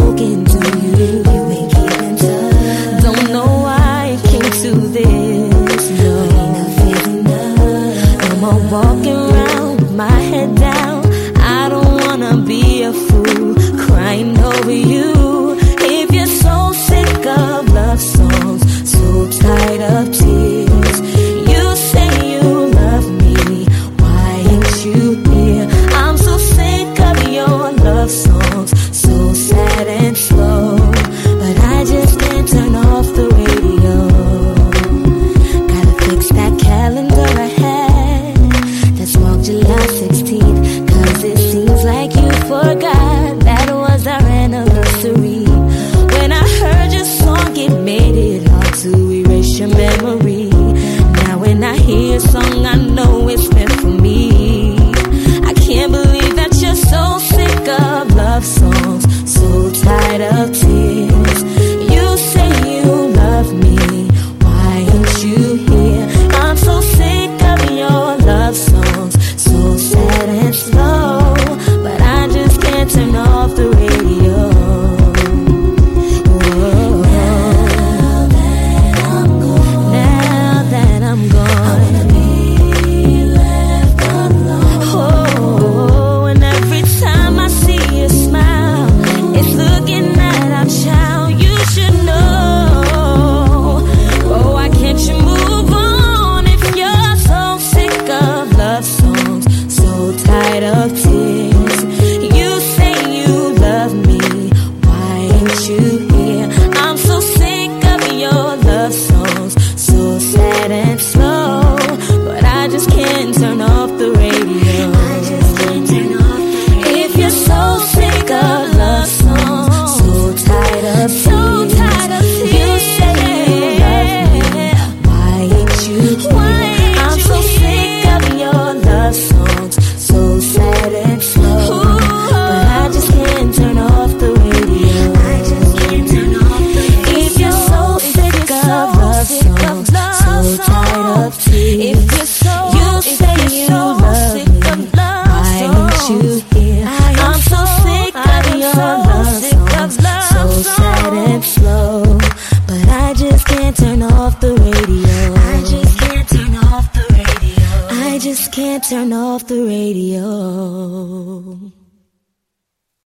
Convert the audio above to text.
spoken to you. You ain't keeping touch. Don't know why it came to this. No, enough is enough. No more walking around with my head down. I don't wanna be a fool crying over you. If you're so sick of love songs, so tired of tears, you say you love me, why ain't you here? I'm so sick of your love songs, so sad and slow, but I just can't turn off the radio. Gotta fix that calendar ahead. That's marked July 16th, 'cause it seems like you forgot that was our anniversary. When I heard your song, it made it hard to erase your memory. Now when I hear your song, I know it's meant for me. I can't believe that you're so sick of love songs, so tired of tears. You say you love me, why ain't you here? I'm so sick of your love songs, so sad and slow, but I just can't turn off the radio. Can't turn off the radio.